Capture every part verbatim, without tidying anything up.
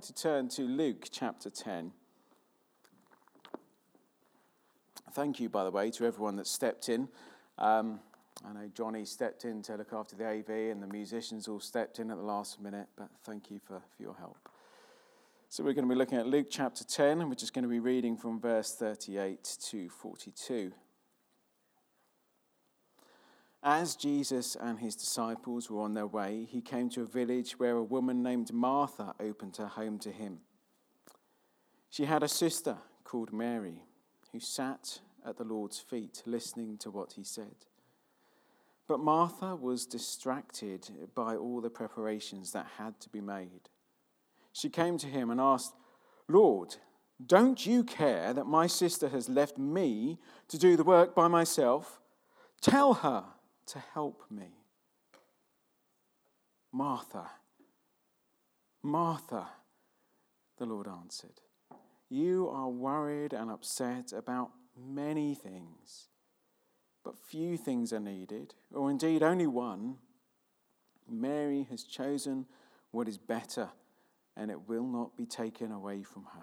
to turn to Luke chapter ten. Thank you, by the way, to everyone that stepped in. Um, I know Johnny stepped in to look after the A V and the musicians all stepped in at the last minute, but thank you for, for your help. So we're going to be looking at Luke chapter ten, and we're just going to be reading from verse thirty-eight to forty-two. As Jesus and his disciples were on their way, he came to a village where a woman named Martha opened her home to him. She had a sister called Mary, who sat at the Lord's feet, listening to what he said. But Martha was distracted by all the preparations that had to be made. She came to him and asked, "Lord, don't you care that my sister has left me to do the work by myself? Tell her to help me." "Martha, Martha," the Lord answered, "you are worried and upset about many things, but few things are needed, or indeed only one. Mary has chosen what is better, and it will not be taken away from her."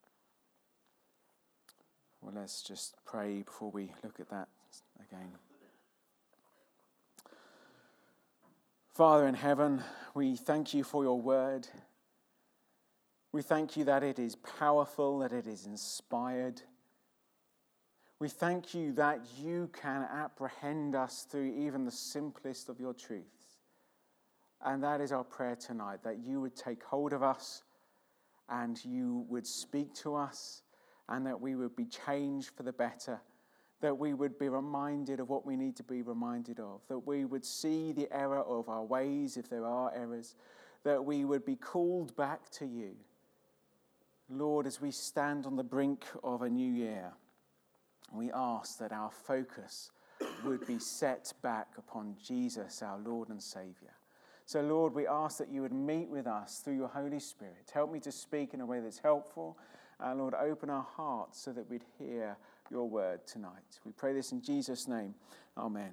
Well, let's just pray before we look at that again. Father in heaven, we thank you for your word. We thank you that it is powerful, that it is inspired. We thank you that you can apprehend us through even the simplest of your truths. And that is our prayer tonight, that you would take hold of us and you would speak to us and that we would be changed for the better, that we would be reminded of what we need to be reminded of, that we would see the error of our ways if there are errors, that we would be called back to you. Lord, as we stand on the brink of a new year, we ask that our focus would be set back upon Jesus, our Lord and Saviour. So, Lord, we ask that you would meet with us through your Holy Spirit. Help me to speak in a way that's helpful. And, Lord, open our hearts so that we'd hear your word tonight. We pray this in Jesus' name. Amen.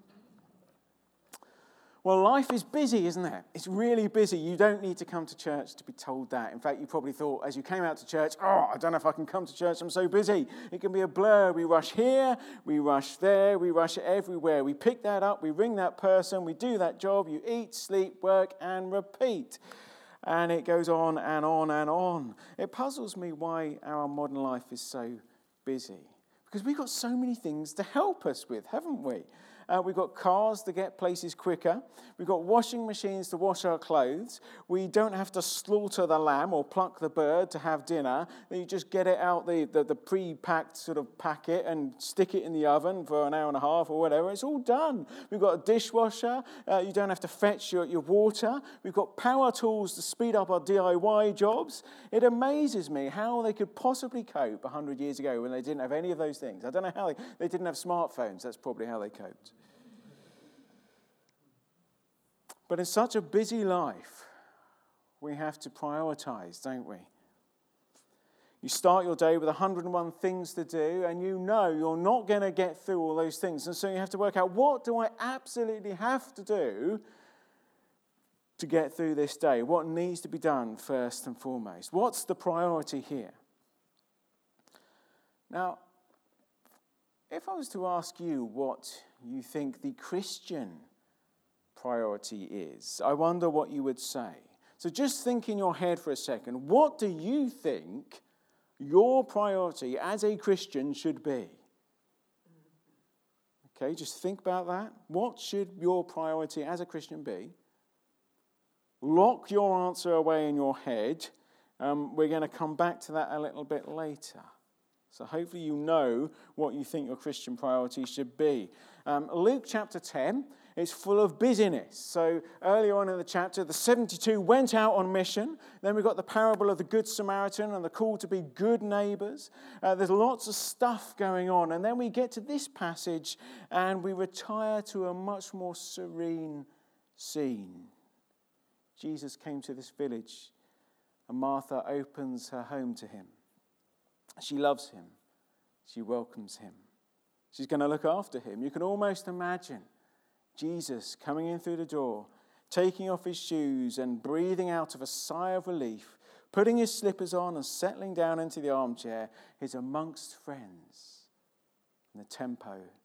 Well, life is busy, isn't it? It's really busy. You don't need to come to church to be told that. In fact, you probably thought as you came out to church, oh, I don't know if I can come to church. I'm so busy. It can be a blur. We rush here, we rush there, we rush everywhere. We pick that up, we ring that person, we do that job. You eat, sleep, work, and repeat. And it goes on and on and on. It puzzles me why our modern life is so busy. Because we've got so many things to help us with, haven't we? Uh, we've got cars to get places quicker. We've got washing machines to wash our clothes. We don't have to slaughter the lamb or pluck the bird to have dinner. You just get it out the, the, the pre-packed sort of packet and stick it in the oven for an hour and a half or whatever. It's all done. We've got a dishwasher. Uh, you don't have to fetch your, your water. We've got power tools to speed up our D I Y jobs. It amazes me how they could possibly cope one hundred years ago when they didn't have any of those things. I don't know how they, they didn't have smartphones. That's probably how they coped. But in such a busy life, we have to prioritize, don't we? You start your day with one hundred and one things to do, and you know you're not going to get through all those things. And so you have to work out, what do I absolutely have to do to get through this day? What needs to be done first and foremost? What's the priority here? Now, if I was to ask you what you think the Christian priority is, I wonder what you would say. So just think in your head for a second. What do you think your priority as a Christian should be? Okay, just think about that. What should your priority as a Christian be? Lock your answer away in your head. Um, we're going to come back to that a little bit later. So hopefully you know what you think your Christian priority should be. Um, Luke chapter ten is full of busyness. So earlier on in the chapter, the seventy-two went out on mission. Then we've got the parable of the Good Samaritan and the call to be good neighbours. Uh, there's lots of stuff going on. And then we get to this passage and we retire to a much more serene scene. Jesus came to this village and Martha opens her home to him. She loves him. She welcomes him. She's going to look after him. You can almost imagine Jesus coming in through the door, taking off his shoes and breathing out of a sigh of relief putting his slippers on and settling down into the armchair, is amongst friends. And the tempo